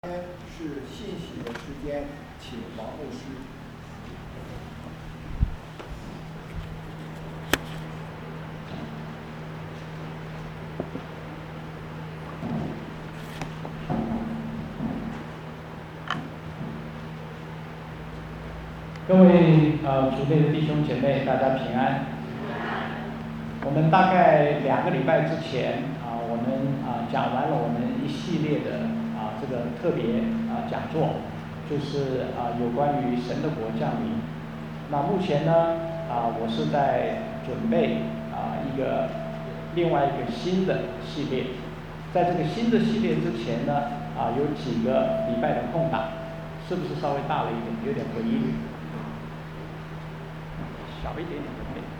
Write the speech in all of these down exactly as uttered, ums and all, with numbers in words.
是信息的时间，请王牧师。 各位呃主内的弟兄姐妹，大家平安。我们大概两个礼拜之前啊、呃，我们啊、呃、讲完了我们一系列的啊、呃、这个特别啊、呃、讲座，就是啊、呃、有关于神的国降临。那目前呢啊、呃、我是在准备啊、呃、一个另外一个新的系列，在这个新的系列之前呢啊、呃、有几个礼拜的空档，是不是稍微大了一点，有点回音？小一点点就可以。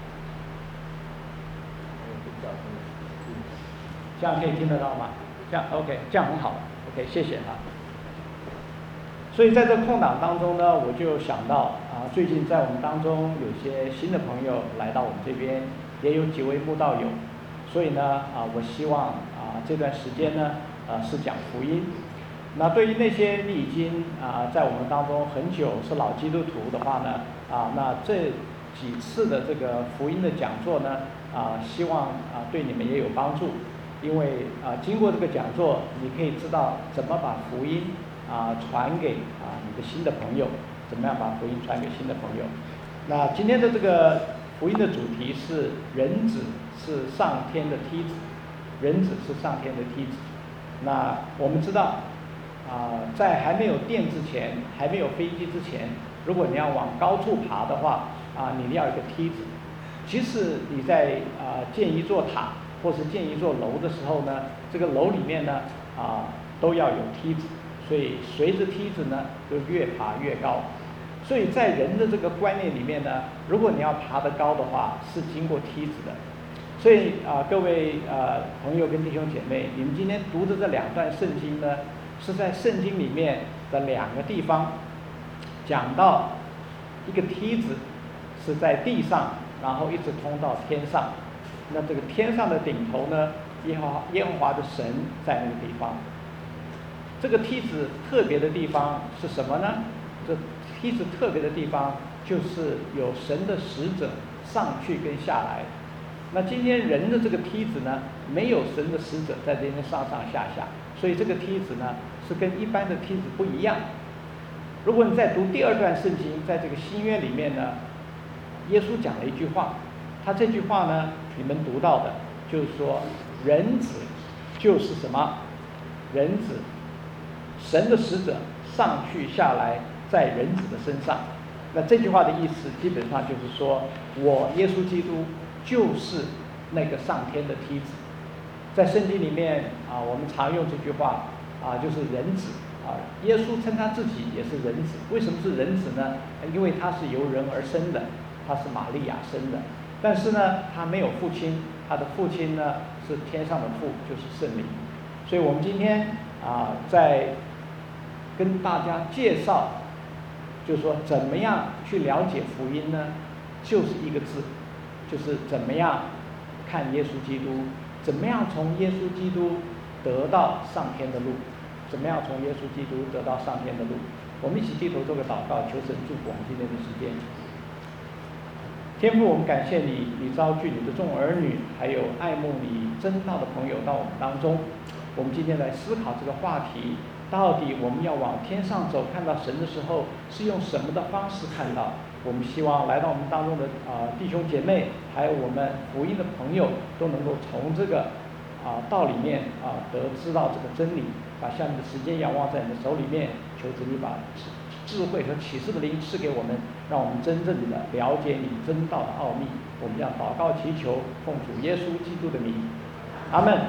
这样可以听得到吗？这样 OK， 这样很好 ，OK， 谢谢哈。所以在这空档当中呢，我就想到啊，最近在我们当中有些新的朋友来到我们这边，也有几位慕道友，所以呢啊，我希望啊这段时间呢啊是讲福音。那对于那些你已经啊在我们当中很久是老基督徒的话呢啊，那这几次的这个福音的讲座呢啊，希望啊对你们也有帮助。因为啊，经过这个讲座，你可以知道怎么把福音啊传给啊你的新的朋友，怎么样把福音传给新的朋友。那今天的这个福音的主题是人子是上天的梯子，人子是上天的梯子。那我们知道啊，在还没有电之前，还没有飞机之前，如果你要往高处爬的话啊，你要一个梯子。即使你在啊建一座塔或是建一座楼的时候呢，这个楼里面呢啊都要有梯子，所以随着梯子呢就越爬越高。所以在人的这个观念里面呢，如果你要爬得高的话，是经过梯子的。所以啊，各位呃朋友跟弟兄姐妹，你们今天读的这两段圣经呢，是在圣经里面的两个地方讲到一个梯子是在地上，然后一直通到天上。那这个天上的顶头呢，耶和华耶和华的神在那个地方。这个梯子特别的地方是什么呢？这梯子特别的地方就是有神的使者上去跟下来。那今天人的这个梯子呢，没有神的使者在这边上上下下，所以这个梯子呢是跟一般的梯子不一样。如果你再读第二段圣经，在这个新约里面呢，耶稣讲了一句话，他这句话呢，你们读到的，就是说，人子就是什么？人子，神的使者上去下来，在人子的身上。那这句话的意思，基本上就是说，我耶稣基督就是那个上天的梯子。在圣经里面啊，我们常用这句话啊，就是人子啊。耶稣称他自己也是人子，为什么是人子呢？因为他是由人而生的，他是玛利亚生的。但是呢，他没有父亲，他的父亲呢是天上的父，就是圣灵。所以我们今天啊，在跟大家介绍，就是说怎么样去了解福音呢？就是一个字，就是怎么样看耶稣基督，怎么样从耶稣基督得到上天的路，怎么样从耶稣基督得到上天的路。我们一起低头做个祷告，求神祝福我们今天的时间。天父，我们感谢你，你召聚你的众儿女，还有爱慕你真道的朋友到我们当中。我们今天来思考这个话题，到底我们要往天上走，看到神的时候，是用什么的方式看到？我们希望来到我们当中的啊、呃、弟兄姐妹，还有我们福音的朋友，都能够从这个啊、呃、道里面啊、呃、得知到这个真理，把下面的时间仰望在你的手里面，求主你把智慧和启示的灵赐给我们，让我们真正的了解你真道的奥秘。我们要祷告祈求，奉主耶稣基督的名，阿们。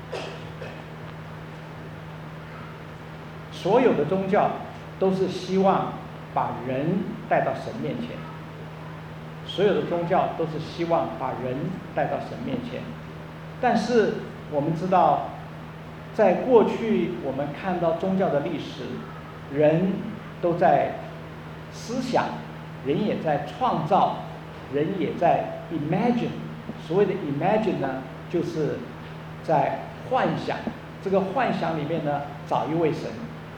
所有的宗教都是希望把人带到神面前，所有的宗教都是希望把人带到神面前。但是我们知道，在过去我们看到宗教的历史，人都在思想，人也在创造，人也在 imagine。所谓的 imagine 呢，就是在幻想。这个幻想里面呢，找一位神。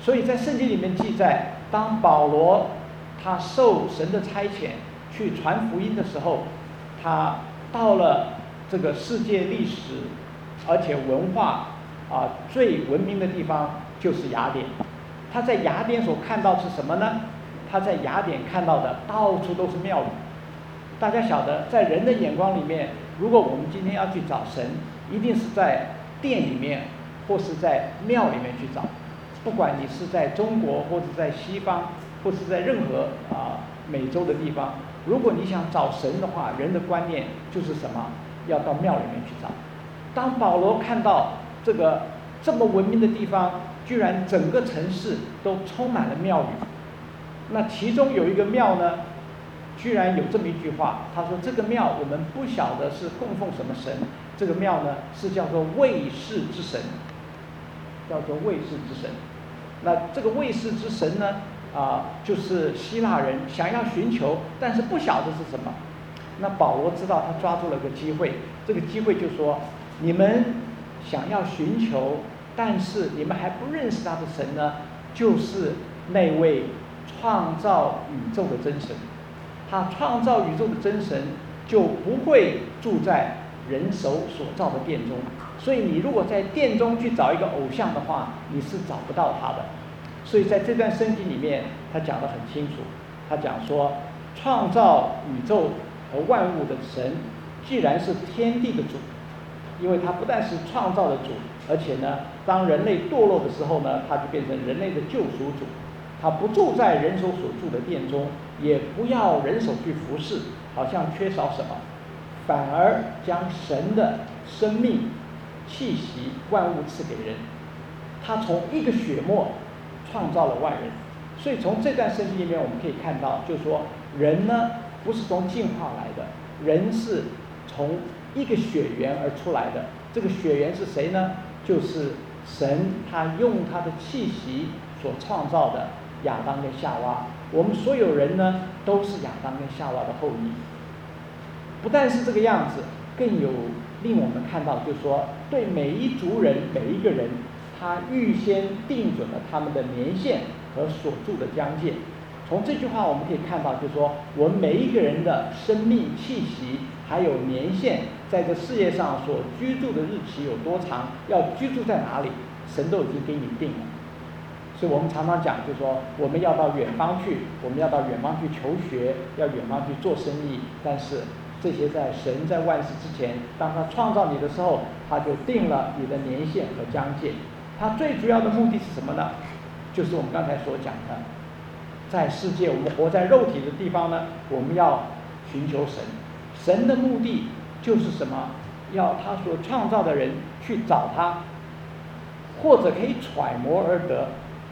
所以在圣经里面记载，当保罗他受神的差遣去传福音的时候，他到了这个世界历史而且文化啊最文明的地方就是雅典。他在雅典所看到是什么呢？他在雅典看到的到处都是庙宇。大家晓得，在人的眼光里面，如果我们今天要去找神，一定是在殿里面或是在庙里面去找。不管你是在中国或者在西方，或是在任何啊、呃、美洲的地方，如果你想找神的话，人的观念就是什么？要到庙里面去找。当保罗看到这个这么文明的地方，居然整个城市都充满了庙宇，那其中有一个庙呢，居然有这么一句话，他说这个庙我们不晓得是供奉什么神，这个庙呢是叫做卫士之神，叫做卫士之神。那这个卫士之神呢，啊、呃，就是希腊人想要寻求，但是不晓得是什么。那保罗知道，他抓住了个机会，这个机会就说，你们想要寻求，但是你们还不认识他的神呢，就是那位创造宇宙的真神。他创造宇宙的真神就不会住在人手所造的殿中，所以你如果在殿中去找一个偶像的话，你是找不到他的。所以在这段圣经里面，他讲得很清楚，他讲说，创造宇宙和万物的神，既然是天地的主，因为他不但是创造的主，而且呢，当人类堕落的时候呢，他就变成人类的救赎主。他不住在人手所住的殿中，也不要人手去服侍，好像缺少什么，反而将神的生命气息万物赐给人。他从一个血沫创造了万人。所以从这段圣经里面我们可以看到，就是说人呢不是从进化来的，人是从一个血源而出来的。这个血源是谁呢？就是神，他用他的气息所创造的亚当跟夏娃。我们所有人呢都是亚当跟夏娃的后裔。不但是这个样子，更有令我们看到，就是说对每一族人每一个人，他预先定准了他们的年限和所住的疆界。从这句话我们可以看到，就是说我们每一个人的生命气息还有年限，在这世界上所居住的日期有多长，要居住在哪里，神都已经给你定了。所以我们常常讲，就是说我们要到远方去，我们要到远方去求学，要远方去做生意，但是这些在神在万事之前，当他创造你的时候，他就定了你的年限和疆界。他最主要的目的是什么呢？就是我们刚才所讲的，在世界我们活在肉体的地方呢，我们要寻求神。神的目的就是什么？要他所创造的人去找他，或者可以揣摩而得。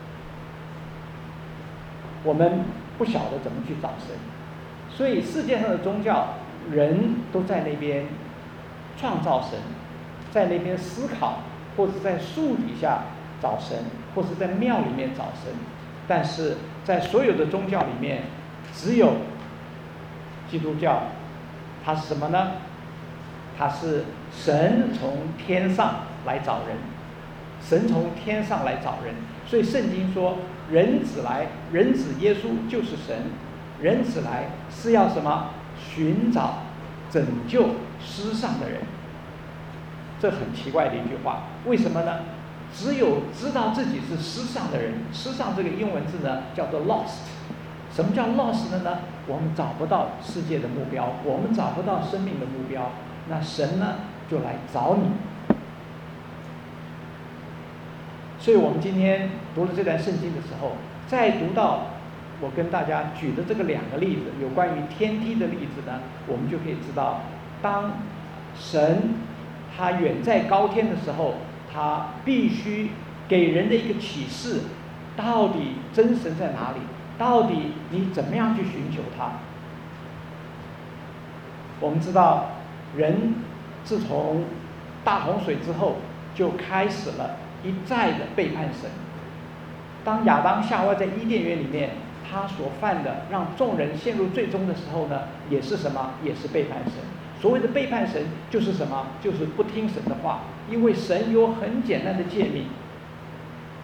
我们不晓得怎么去找神，所以世界上的宗教人都在那边创造神，在那边思考，或者在树底下找神，或者在庙里面找神。但是在所有的宗教里面，只有基督教，它是什么呢？它是神从天上来找人，神从天上来找人。所以圣经说，人子来，人子耶稣就是神，人子来是要什么？寻找拯救失丧的人。这很奇怪的一句话，为什么呢？只有知道自己是失丧的人，失丧这个英文字呢叫做 lost。 什么叫 lost 的呢？我们找不到世界的目标，我们找不到生命的目标，那神呢就来找你。所以我们今天读了这段圣经的时候，再读到我跟大家举的这个两个例子，有关于天梯的例子呢，我们就可以知道，当神他远在高天的时候，他必须给人的一个启示，到底真神在哪里，到底你怎么样去寻求他。我们知道人自从大洪水之后就开始了一再的背叛神。当亚当夏娃在伊甸园里面，他所犯的让众人陷入最终的时候呢，也是什么？也是背叛神。所谓的背叛神就是什么？就是不听神的话。因为神有很简单的诫命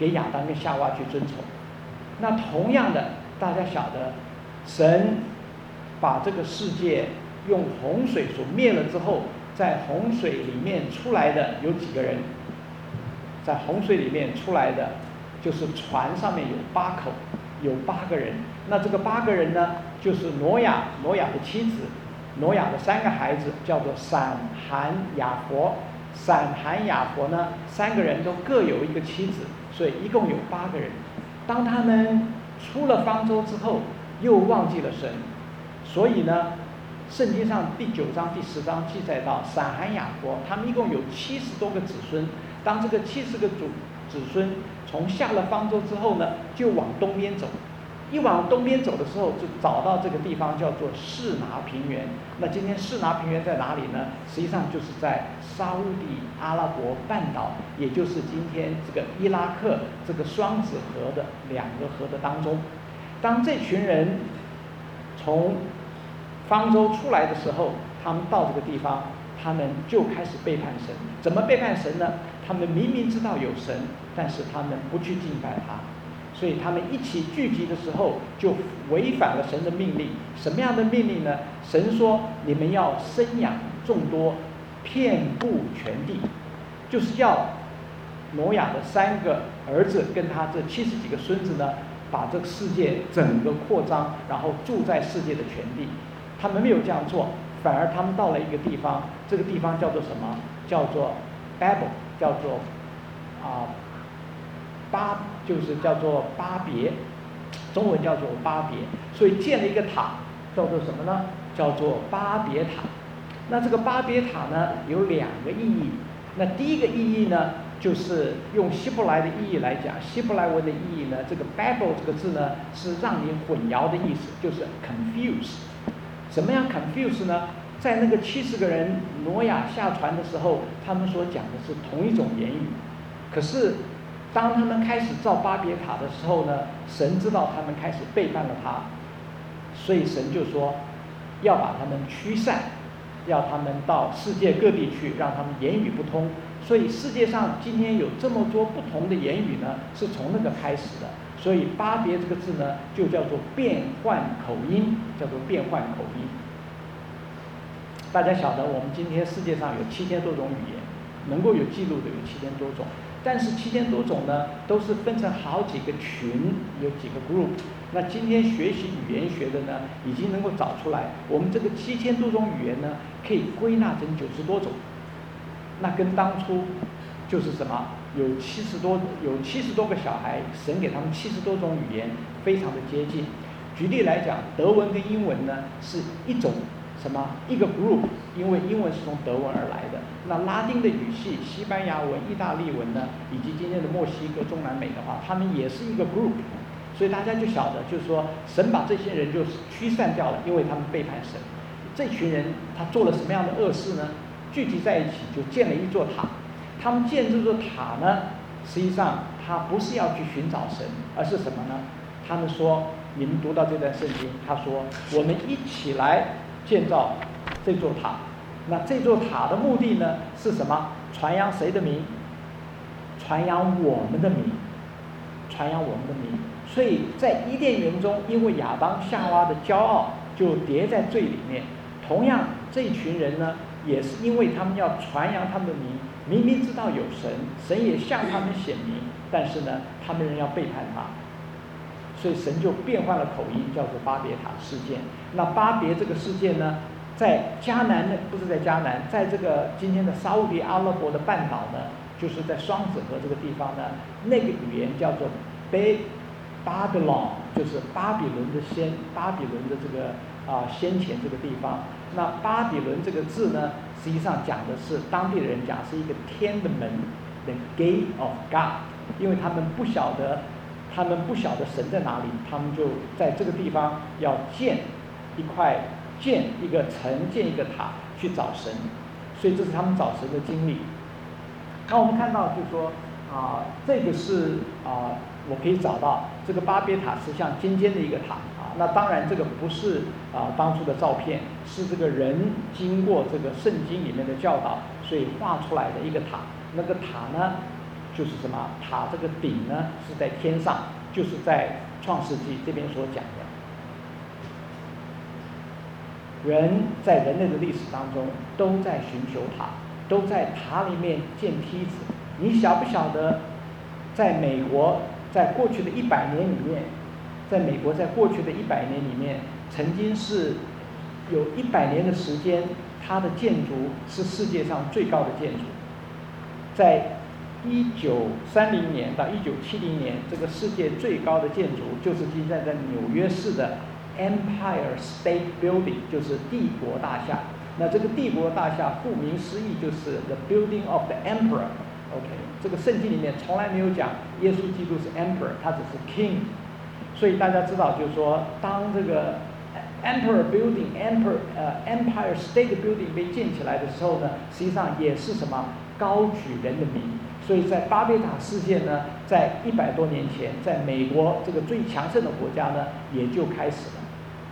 给亚当跟夏娃去遵从。那同样的，大家晓得，神把这个世界用洪水所灭了之后，在洪水里面出来的有几个人？在洪水里面出来的，就是船上面有八口，有八个人。那这个八个人呢，就是挪亚，挪亚的妻子，挪亚的三个孩子，叫做闪、含、雅弗。闪、含、雅弗呢，三个人都各有一个妻子，所以一共有八个人。当他们出了方舟之后，又忘记了神，所以呢，圣经上第九章、第十章记载到，闪、含、雅弗他们一共有七十多个子孙。当这个七十个主子孙从下了方舟之后呢，就往东边走。一往东边走的时候，就找到这个地方叫做示拿平原。那今天示拿平原在哪里呢？实际上就是在沙烏地阿拉伯半岛，也就是今天这个伊拉克这个双子河的两个河的当中。当这群人从方舟出来的时候，他们到这个地方，他们就开始背叛神。怎么背叛神呢？他们明明知道有神，但是他们不去敬拜他。所以他们一起聚集的时候，就违反了神的命令。什么样的命令呢？神说：你们要生养众多，遍布全地，就是要挪亚的三个儿子跟他这七十几个孙子呢，把这个世界整个扩张，然后住在世界的全地。他们没有这样做，反而他们到了一个地方，这个地方叫做什么？叫做 Babel， 叫做啊。巴就是叫做巴别，中文叫做巴别，所以建了一个塔，叫做什么呢？叫做巴别塔。那这个巴别塔呢，有两个意义。那第一个意义呢，就是用希伯来的意义来讲，希伯来文的意义呢，这个 Babel 这个字呢，是让你混淆的意思，就是 confuse。什么样 confuse 呢？在那个七十个人挪亚下船的时候，他们所讲的是同一种言语，可是当他们开始造巴别塔的时候呢，神知道他们开始背叛了他，所以神就说要把他们驱散，要他们到世界各地去，让他们言语不通。所以世界上今天有这么多不同的言语呢，是从那个开始的。所以巴别这个字呢，就叫做变换口音，叫做变换口音。大家晓得，我们今天世界上有七千多种语言，能够有记录的有七千多种。但是七千多种呢，都是分成好几个群，有几个 group。那今天学习语言学的呢，已经能够找出来，我们这个七千多种语言呢，可以归纳成九十多种。那跟当初就是什么，有七十多有七十多个小孩，神给他们七十多种语言，非常的接近。举例来讲，德文跟英文呢是一种。什么一个 group， 因为英文是从德文而来的。那拉丁的语系，西班牙文、意大利文呢，以及今天的墨西哥、中南美的话，他们也是一个 group。所以大家就晓得，就是说，神把这些人就驱散掉了，因为他们背叛神。这群人他做了什么样的恶事呢？聚集在一起就建了一座塔。他们建这座塔呢，实际上他不是要去寻找神，而是什么呢？他们说，你们读到这段圣经，他说，我们一起来建造这座塔。那这座塔的目的呢是什么？传扬谁的名？传扬我们的名，传扬我们的名。所以在伊甸园中，因为亚当夏娃的骄傲，就跌在罪里面。同样，这一群人呢，也是因为他们要传扬他们的名，明明知道有神，神也向他们显明，但是呢，他们仍要背叛他。所以神就变换了口音，叫做巴别塔事件。那巴别这个事件呢，在迦南呢，不是在迦南，在这个今天的沙烏地阿拉伯的半岛呢，就是在双子河这个地方呢，那个语言叫做 Babylon， 就是巴比伦的先，巴比伦的这个啊、呃、先前这个地方。那巴比伦这个字呢，实际上讲的是当地的人讲是一个天的门 ，the gate of God， 因为他们不晓得。他们不晓得神在哪里，他们就在这个地方要建一块、建一个城、建一个塔去找神，所以这是他们找神的经历。那我们看到就是说啊、呃，这个是啊、呃，我可以找到这个巴别塔是像尖尖的一个塔啊。那当然这个不是啊、呃、当初的照片，是这个人经过这个圣经里面的教导，所以画出来的一个塔。那个塔呢， 就是什么？塔这个顶呢是在天上，就是在创世纪这边所讲的。人在人类的历史当中都在寻求塔，都在塔里面建梯子。你晓不晓得，在美国，在过去的一百年里面，在美国在过去的一百年里面，曾经是有一百年的时间，它的建筑是世界上最高的建筑。在一九三零年到一九七零年，这个世界最高的建筑就是现在在纽约市的 Empire State Building， 就是帝国大厦。那这个帝国大厦顾名思义就是 The Building of the Emperor。OK， 这个圣经里面从来没有讲耶稣基督是 Emperor， 他只是 King。所以大家知道，就是说，当这个 Emperor Building、Emperor 呃 Empire State Building 被建起来的时候呢，实际上也是什么高举人的名。所以在巴别塔事件呢，在一百多年前，在美国这个最强盛的国家呢，也就开始了。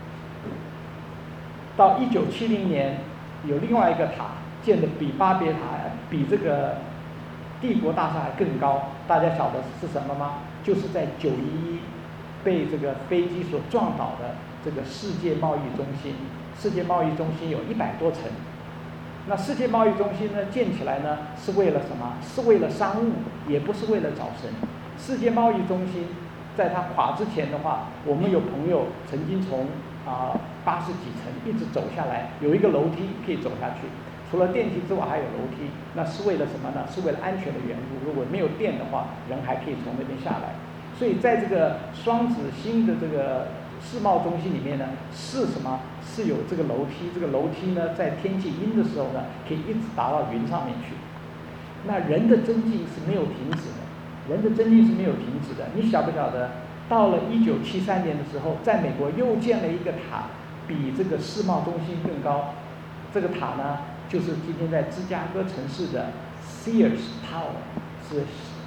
到一九七零年，有另外一个塔建的比巴别塔、比这个帝国大厦还更高。大家晓得是什么吗？就是在九一一被这个飞机所撞倒的这个世界贸易中心。世界贸易中心有一百多层。那世界贸易中心呢，建起来呢是为了什么？是为了商务，也不是为了找神。世界贸易中心在它垮之前的话，我们有朋友曾经从啊八十几层一直走下来，有一个楼梯可以走下去。除了电梯之外还有楼梯，那是为了什么呢？是为了安全的缘故。如果没有电的话，人还可以从那边下来。所以在这个双子星的这个世贸中心里面呢，是什么？是有这个楼梯，这个楼梯呢，在天气阴的时候呢，可以一直达到云上面去。那人的增进是没有停止的，人的增进是没有停止的。你晓不晓得？到了一九七三年的时候，在美国又建了一个塔，比这个世贸中心更高。这个塔呢，就是今天在芝加哥城市的 Sears Tower， 是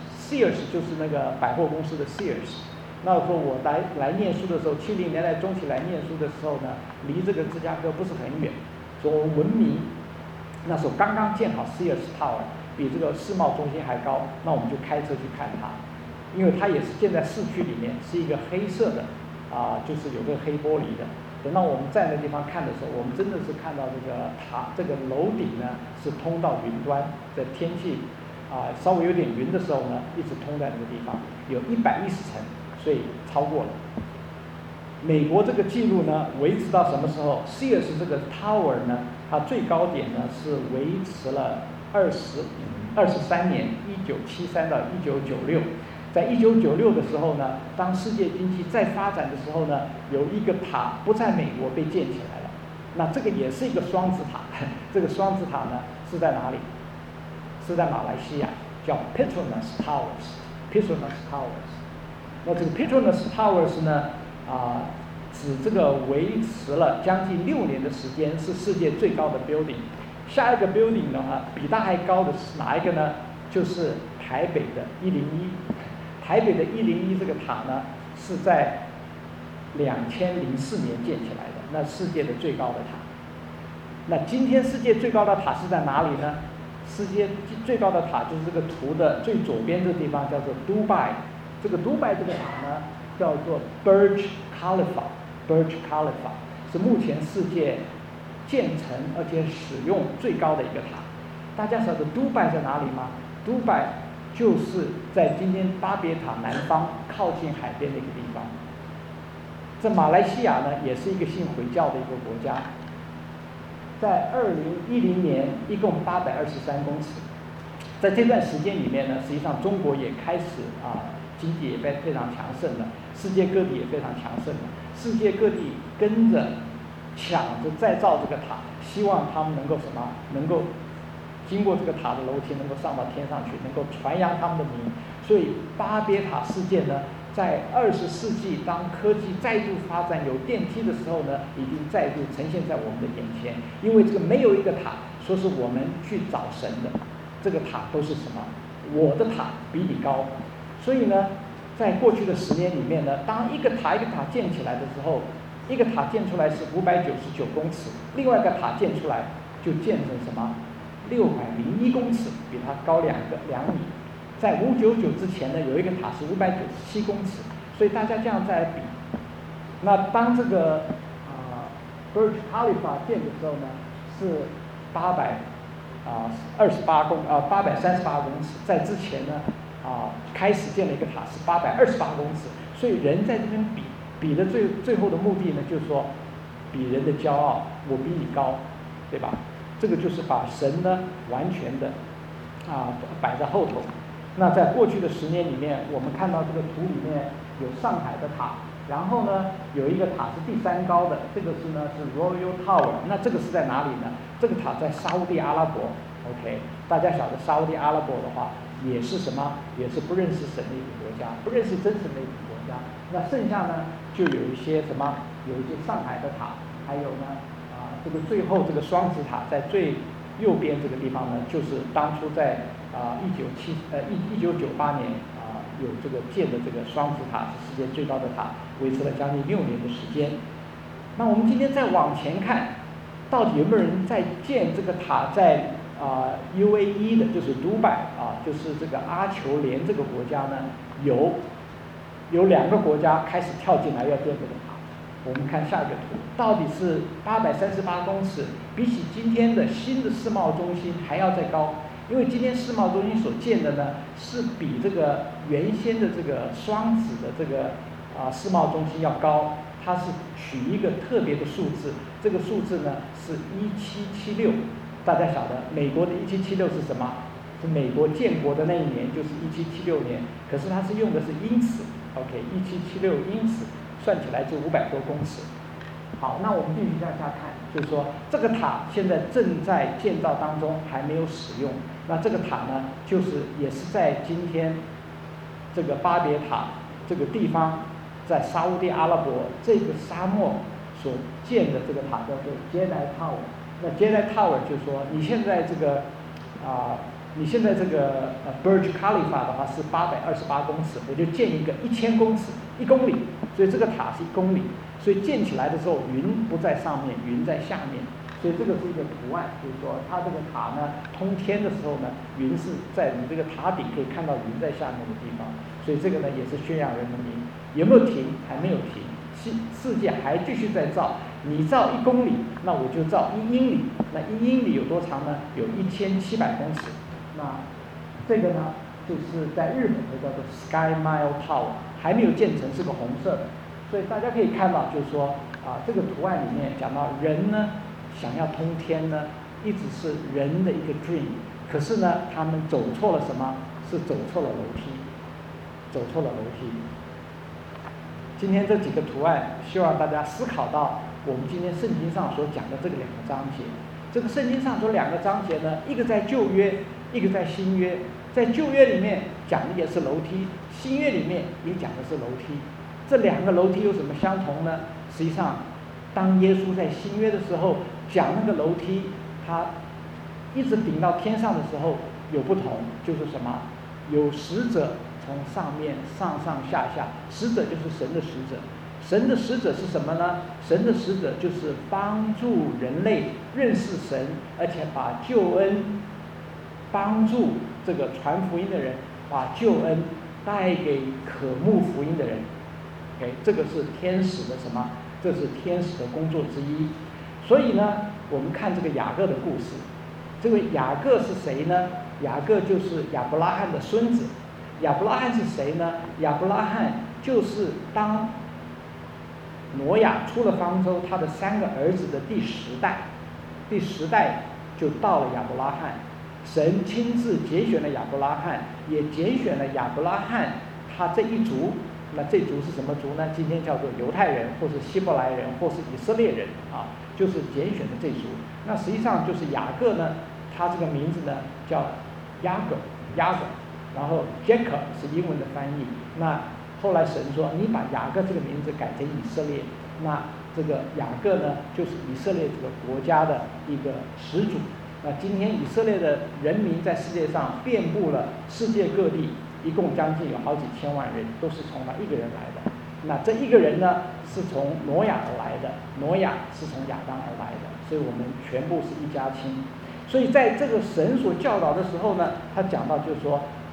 Sears 就是那个百货公司的 Sears。那时候我来来念书的时候，七零年代中期来念书的时候呢，离这个芝加哥不是很远，所以文明那时候刚刚建好 Sears Tower， 比这个世贸中心还高。那我们就开车去看它，因为它也是建在市区里面，是一个黑色的啊、呃，就是有个黑玻璃的。等到我们在那地方看的时候，我们真的是看到这个塔，这个楼顶呢是通到云端，在天气啊、呃、稍微有点云的时候呢，一直通在那个地方，有一百一十层。所以超过了。美国这个记录呢，维持到什么时候 ？Sears 这个 Tower 呢，它最高点呢是维持了二十二十三年，一九七三到一九九六。在一九九六的时候呢，当世界经济再发展的时候呢，有一个塔不在美国被建起来了。那这个也是一个双子塔，这个双子塔呢是在哪里？是在马来西亚，叫 Petronas Towers。Petronas Towers。那这个 Petronas Towers 呢，啊、呃，指这个维持了将近六年的时间，是世界最高的 building。下一个 building 的话，比它还高的是哪一个呢？就是台北的一零一。台北的一零一这个塔呢，是在两千零四年建起来的，那世界的最高的塔。那今天世界最高的塔是在哪里呢？世界最高的塔就是这个图的最左边这个地方，叫做杜拜。这个杜拜这个塔呢，叫做 Burj Khalifa。Burj Khalifa 是目前世界建成而且使用最高的一个塔。大家晓得杜拜在哪里吗？杜拜就是在今天巴别塔南方靠近海边的一个地方。在马来西亚呢，也是一个信回教的一个国家。在二零一零年，一共八百二十三公尺。在这段时间里面呢，实际上中国也开始啊。经济也非非常强盛了，世界各地也非常强盛了，世界各地跟着抢着再造这个塔，希望他们能够什么？能够经过这个塔的楼梯，能够上到天上去，能够传扬他们的名。所以巴别塔事件呢，在二十世纪当科技再度发展有电梯的时候呢，已经再度呈现在我们的眼前。因为这个没有一个塔说是我们去找神的，这个塔都是什么？我的塔比你高。所以呢，在过去的十年里面呢，当一个塔一个塔建起来的时候，一个塔建出来是五百九十九公尺，另外一个塔建出来就建成什么六百零一公尺，比它高两个两米。 在五九九之前呢，有一个塔是五百九十七公尺，所以大家这样再来比，那当这个啊、呃、Burj Khalifa 建的时候呢，是八百啊二十八公啊八百三十八公尺，在之前呢啊、呃、开始建了一个塔是八百二十八公尺，所以人在这边比比的最最后的目的呢，就是说比人的骄傲，我比你高，对吧？这个就是把神呢完全的啊摆在后头。那在过去的十年里面，我们看到这个图里面有上海的塔，然后呢有一个塔是第三高的，这个是呢是 Royal Tower。那这个是在哪里呢？这个塔在沙烏地阿拉伯。OK， 大家晓得沙烏地阿拉伯的话，也是什么？也是不认识神的一个国家，不认识真神的一个国家。那剩下呢就有一些什么？有一些上海的塔，还有呢啊这个最后这个双子塔在最右边这个地方呢，就是当初在啊一九七呃一一九九八年啊、呃、有这个建的这个双子塔，是世界最高的塔，维持了将近六年的时间。那我们今天再往前看，到底有没有人在建这个塔在啊、呃、U A E 的，就是杜拜啊，就是这个阿酋联这个国家呢，有有两个国家开始跳进来要建这个塔。我们看下一个图，到底是八百三十八公尺，比起今天的新的世贸中心还要再高。因为今天世贸中心所建的呢，是比这个原先的这个双子的这个啊、呃、世贸中心要高，它是取一个特别的数字，这个数字呢是一七七六。大家晓得美国的一七七六是什么？是美国建国的那一年，就是一七七六年，可是它是用的是英尺 ，OK， 一七七六英尺。算起来就五百多公尺。好，那我们继续向下看，就是说这个塔现在正在建造当中，还没有使用。那这个塔呢，就是也是在今天这个巴别塔这个地方，在沙烏地阿拉伯这个沙漠所建的这个塔叫做 Jeddah Tower。那 Jeddah Tower 就是说你现在这个啊、呃，你现在这个呃 Burj Khalifa 的话是八百二十八公尺，我就建一个一千公尺，一公里。所以这个塔是一公里，所以建起来的时候云不在上面，云在下面，所以这个是一个图案，就是说它这个塔呢通天的时候呢，云是在你这个塔顶可以看到云在下面的地方，所以这个呢也是宣扬人民。有没有停？还没有停，世世界还继续在造。你造一公里，那我就造一英里，那一英里有多长呢？有一千七百公尺。那这个呢就是在日本的叫做 Sky Mile Tower。还没有建成，是个红色的，所以大家可以看到，就是说啊，这个图案里面讲到人呢想要通天呢，一直是人的一个 dream， 可是呢，他们走错了什么？是走错了楼梯，走错了楼梯。今天这几个图案，希望大家思考到我们今天圣经上所讲的这个两个章节。这个圣经上所两个章节呢，一个在旧约，一个在新约。在旧约里面讲的也是楼梯，新约里面也讲的是楼梯。这两个楼梯有什么相同呢？实际上，当耶稣在新约的时候讲那个楼梯，他一直顶到天上的时候有不同，就是什么？有使者从上面上上下下，使者就是神的使者。神的使者是什么呢？神的使者就是帮助人类认识神，而且把救恩帮助这个传福音的人，把救恩带给渴慕福音的人。OK， 这个是天使的什么？这是天使的工作之一。所以呢，我们看这个雅各的故事。这个雅各是谁呢？雅各就是亚伯拉罕的孙子。亚伯拉罕是谁呢？亚伯拉罕就是当挪亚出了方舟，他的三个儿子的第十代，第十代就到了亚伯拉罕。神亲自拣选了亚伯拉罕，也拣选了亚伯拉罕他这一族。那这族是什么族呢？今天叫做犹太人，或是希伯来人，或是以色列人啊，就是拣选的这族。那实际上就是雅各呢，他这个名字呢叫雅各，雅各，然后 Jacob 是英文的翻译。那后来神说，你把雅各这个名字改成以色列，那这个雅各呢，就是以色列这个国家的一个始祖。那今天以色列的人民在世界上遍布了世界各地，一共将近有好几千万人，都是从他一个人来的。那这一个人呢，是从挪亚而来的，挪亚是从亚当而来的，所以我们全部是一家亲。所以在这个神所教导的时候呢，他讲到就是说，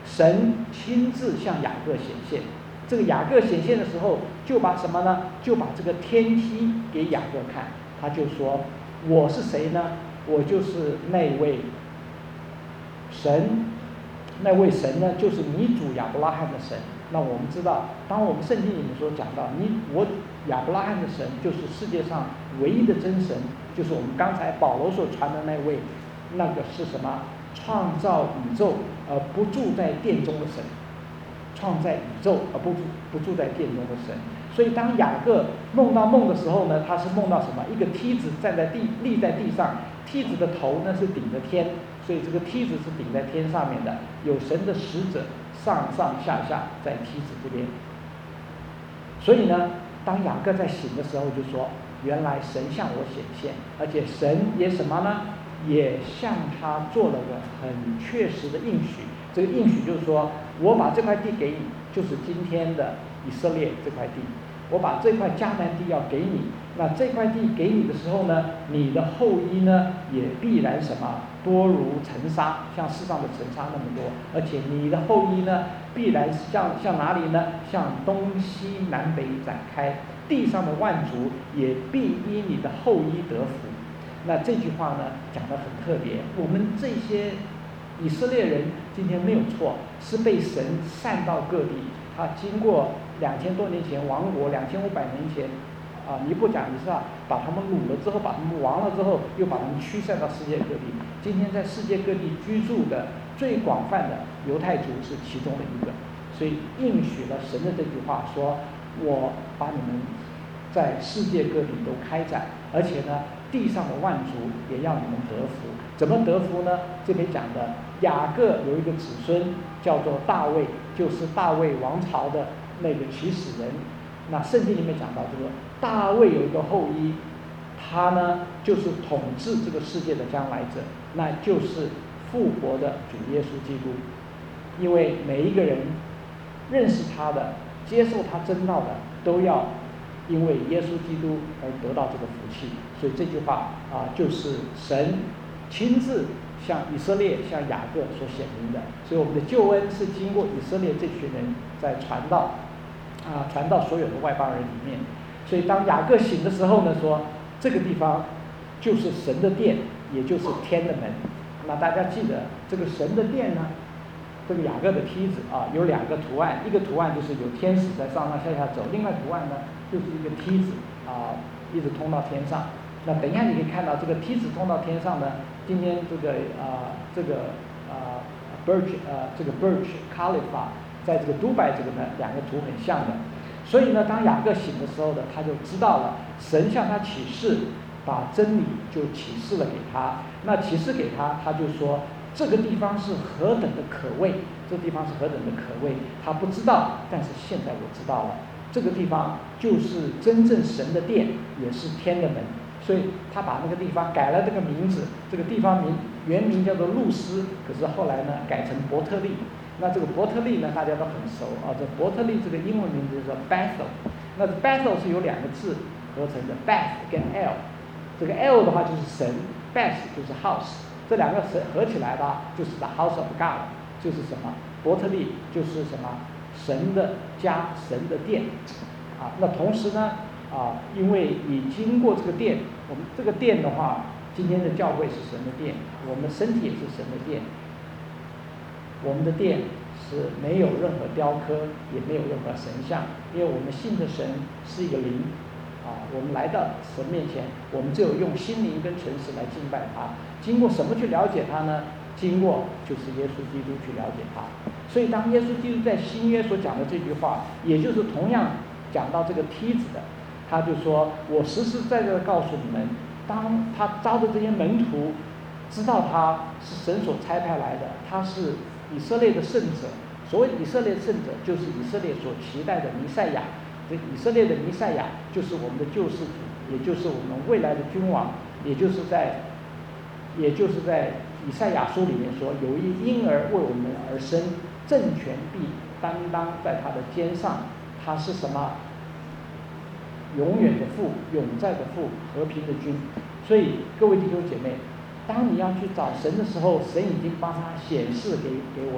神亲自向雅各显现。这个雅各显现的时候，就把什么呢？就把这个天梯给雅各看，他就说：“我是谁呢？我就是那位神，那位神呢，就是你主亚伯拉罕的神。”那我们知道，当我们圣经里面所讲到，你我亚伯拉罕的神就是世界上唯一的真神，就是我们刚才保罗所传的那位，那个是什么？创造宇宙而不住在殿中的神。创在宇宙而不住不住在殿中的神。所以当雅各梦到梦的时候呢，他是梦到什么？一个梯子站在地立在地上，梯子的头呢是顶着天，所以这个梯子是顶在天上面的，有神的使者上上下下在梯子这边。所以呢，当雅各在醒的时候就说，原来神向我显现，而且神也什么呢？也向他做了个很确实的应许。这个应许就是说，我把这块地给你，就是今天的以色列这块地，我把这块迦南地要给你。那这块地给你的时候呢，你的后裔呢也必然什么？多如尘沙，像世上的尘沙那么多。而且你的后裔呢，必然向向哪里呢？向东西南北展开，地上的万族也必因你的后裔得福。那这句话呢讲得很特别，我们这些以色列人今天没有错，是被神散到各地。他经过两千多年前亡国，两千五百年前啊，尼布甲尼撒把他们掳了之后，把他们亡了之后，又把他们驱散到世界各地。今天在世界各地居住的最广泛的犹太族是其中的一个，所以应许了神的这句话说，我把你们在世界各地都开展，而且呢，地上的万族也要你们得福。怎么得福呢？这边讲的雅各有一个子孙叫做大卫，就是大卫王朝的那个起始人。那圣经里面讲到这个大卫有一个后裔，他呢就是统治这个世界的将来者，那就是复活的主耶稣基督。因为每一个人认识他的，接受他真道的，都要因为耶稣基督而得到这个福气。所以这句话啊，就是神亲自向以色列、向雅各所显明的。所以我们的救恩是经过以色列这群人在传道啊，传到所有的外邦人里面。所以当雅各醒的时候呢，说这个地方就是神的殿，也就是天的门。那大家记得这个神的殿呢，这个雅各的梯子啊，有两个图案，一个图案就是有天使在上上下下走，另外图案呢就是一个梯子啊，一直通到天上。那等一下你可以看到这个梯子通到天上呢，今天这个啊这个啊 Burj 呃这个 Burj Khalifa 在这个杜拜这个呢两个图很像的。所以呢，当雅各醒的时候呢，他就知道了神向他启示，把真理就启示了给他。那启示给他，他就说这个地方是何等的可畏，这个地方是何等的可畏，他不知道，但是现在我知道了，这个地方就是真正神的殿，也是天的门。所以他把那个地方改了这个名字，这个地方名原名叫做路斯，可是后来呢改成伯特利。那这个伯特利呢大家都很熟啊，这伯特利这个英文名字叫 Bethel。那 Bethel 是由两个字合成的 Beth 跟 L， 这个 L 的话就是神， Beth 就是 house， 这两个神合起来的就是 the house of God， 就是什么？伯特利就是什么？神的家，神的殿啊。那同时呢啊，因为你经过这个殿，我们这个殿的话，今天的教会是神的殿，我们的身体也是神的殿。我们的殿是没有任何雕刻，也没有任何神像，因为我们信的神是一个灵啊。我们来到神面前，我们只有用心灵跟诚实来敬拜他。经过什么去了解他呢？经过就是耶稣基督去了解他。所以当耶稣基督在新约所讲的这句话，也就是同样讲到这个梯子的，他就说，我实实在在的告诉你们，当他招的这些门徒知道他是神所差派来的，他是以色列的圣者。所谓以色列圣者，就是以色列所期待的弥赛亚。这以色列的弥赛亚就是我们的救世主，也就是我们未来的君王，也就是在也就是在以赛亚书里面说，有一婴儿为我们而生，政权必担当在他的肩上。他是什么？永远的父，永在的父，和平的君。所以各位弟兄姐妹，当你要去找神的时候，神已经帮他显示给给我们。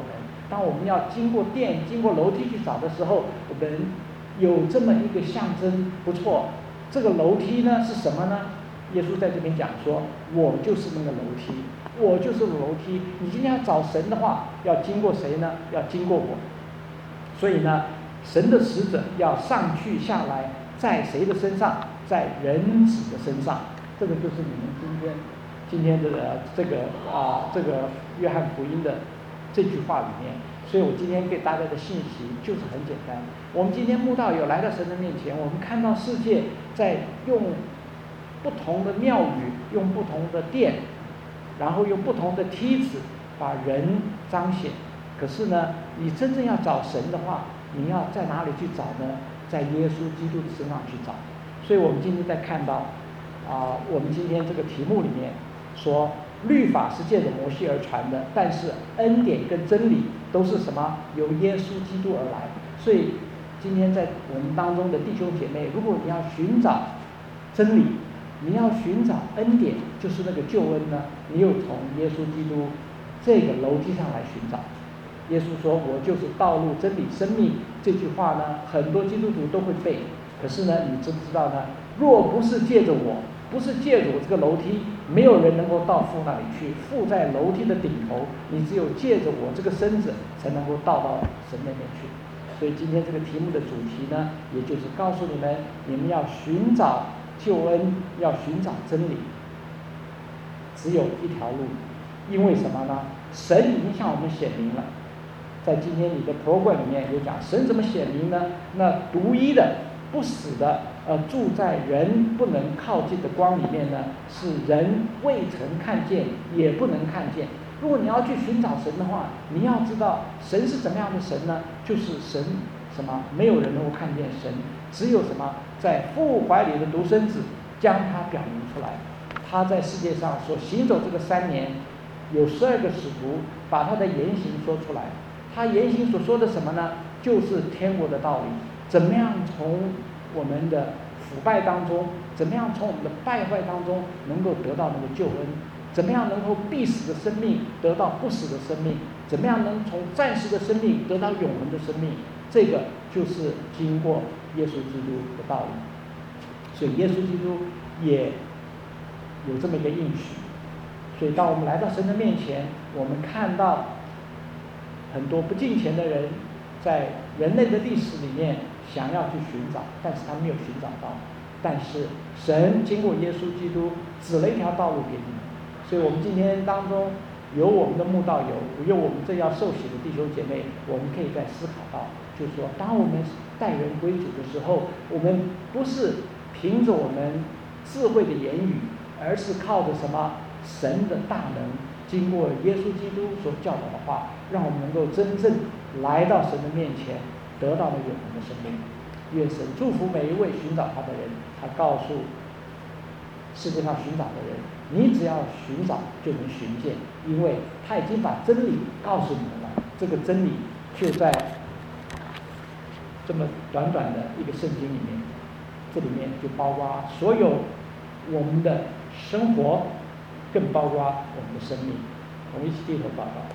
当我们要经过殿、经过楼梯去找的时候，我们有这么一个象征，不错。这个楼梯呢是什么呢？耶稣在这边讲说，我就是那个楼梯，我就是楼梯。你今天要找神的话，要经过谁呢？要经过我。所以呢，神的使者要上去下来，在谁的身上？在人子的身上。这个就是你们今天今天的这个啊，这个约翰福音的这句话里面。所以我今天给大家的信息就是很简单。我们今天慕道友来到神的面前，我们看到世界在用不同的庙宇，用不同的殿，然后用不同的梯子把人彰显。可是呢，你真正要找神的话，你要在哪里去找呢？在耶稣基督的身上去找。所以我们今天在看到啊，我们今天这个题目里面说，律法是借着摩西而传的，但是恩典跟真理都是什么？由耶稣基督而来。所以今天在我们当中的弟兄姐妹，如果你要寻找真理，你要寻找恩典，就是那个救恩呢，你又从耶稣基督这个楼梯上来寻找。耶稣说，我就是道路真理生命，这句话呢很多基督徒都会背。可是呢，你知不知道呢？若不是借着我，不是借着我这个楼梯，没有人能够到父那里去。父在楼梯的顶头，你只有借着我这个身子才能够到到神那边去。所以今天这个题目的主题呢，也就是告诉你们，你们要寻找救恩，要寻找真理，只有一条路。因为什么呢？神已经向我们显明了。在今天你的 program 里面有讲，神怎么显明呢？那独一的不死的呃住在人不能靠近的光里面呢，是人未曾看见也不能看见。如果你要去寻找神的话，你要知道神是怎么样的神呢？就是神什么？没有人能够看见神，只有什么？在父怀里的独生子将他表明出来。他在世界上所行走这个三年，有十二个使徒把他的言行说出来。他言行所说的什么呢？就是天国的道理。怎么样从我们的腐败当中，怎么样从我们的败坏当中能够得到那个救恩？怎么样能够必死的生命得到不死的生命？怎么样能从暂时的生命得到永恒的生命？这个就是经过耶稣基督的道理。所以耶稣基督也有这么一个应许。所以当我们来到神的面前，我们看到很多不敬虔的人在人类的历史里面想要去寻找，但是他没有寻找到。但是神经过耶稣基督指了一条道路给你们。所以我们今天当中有我们的慕道友，有我们这要受洗的弟兄姐妹，我们可以再思考到，就是说当我们待人归主的时候，我们不是凭着我们智慧的言语，而是靠着什么？神的大能，经过耶稣基督所教导的话，让我们能够真正来到神的面前，得到了永恒的生命。愿神祝福每一位寻找他的人。他告诉世界上寻找的人，你只要寻找就能寻见，因为他已经把真理告诉你们了。这个真理就在这么短短的一个圣经里面，这里面就包括所有我们的生活，更包括我们的生命。我们一起低头祷告。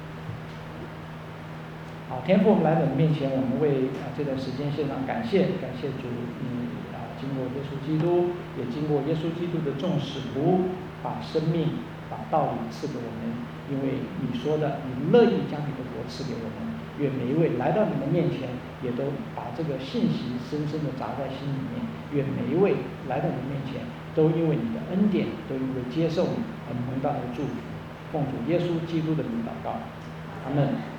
好，天父，我们来到你面前，我们为啊这段时间献上感谢，感谢主，你啊经过耶稣基督，也经过耶稣基督的众使徒，把生命、把道理赐给我们。因为你说的，你乐意将你的国赐给我们。愿每一位来到你的面前，也都把这个信息深深地扎在心里面。愿每一位来到你面前，都因为你的恩典，都因为接受你而蒙到你的祝福。奉主耶稣基督的名祷告，阿们。